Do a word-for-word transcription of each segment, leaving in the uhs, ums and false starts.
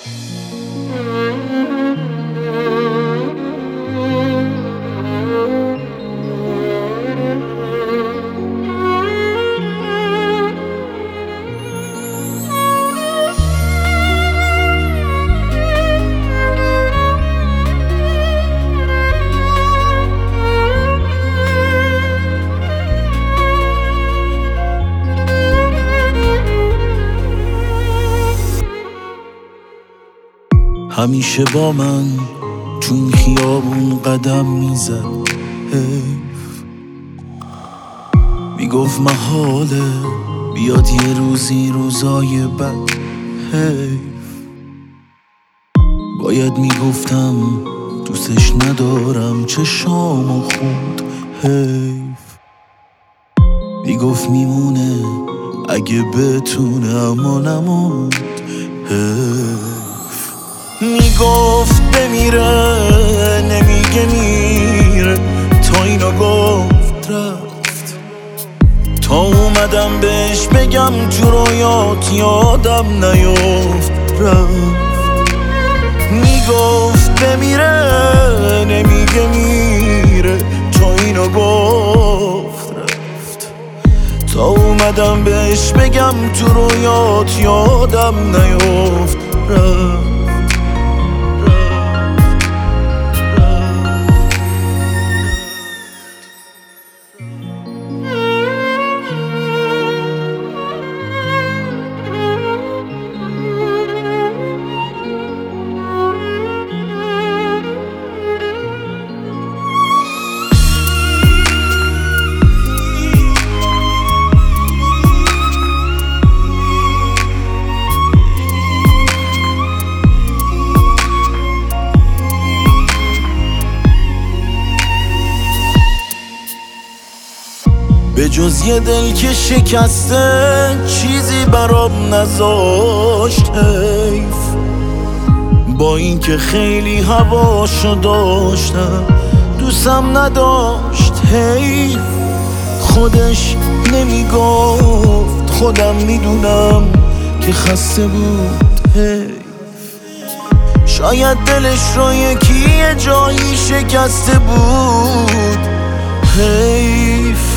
همیشه با من تو این خیابون قدم میزد، حیف میگفت محاله بیاد یه روزی روزای بد، حیف باید میگفتم دوستش ندارم چشامو خود، حیف میگفت میمونه اگه بتونه اما نموند، حیف میگفت بمیره نمیگه میره، تا اینو گفت رفت، تا اومدم بهش بگم تو رویات یادم نیفت، رفت میگفت بمیره نمیگه میره، تا اینو گفت رفت، تا اومدم بهش بگم تو رویات یادم نیفت، رفت. به جز یه دل که شکسته چیزی برام نذاشت، حیف با این که خیلی هواشو داشتم دوستم نداشت، حیف خودش نمیگفت خودم میدونم که خسته بود، حیف شاید دلش رو یکی یه جایی شکسته بود، حیف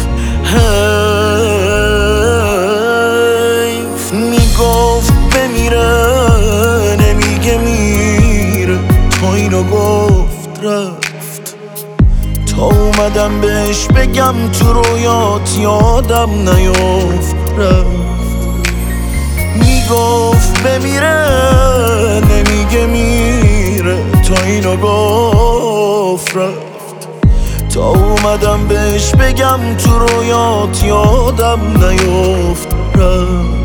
حیف میگفت بمیره نمیگه میره، تا اینو گفت رفت، تا اومدم بهش بگم تو رویات یادم نیفت، رفت میگفت بمیره نمیگه میره، تا اینو گفت رفت، تا اومدم بهش بگم تو رویات یادم نیفت، رفت.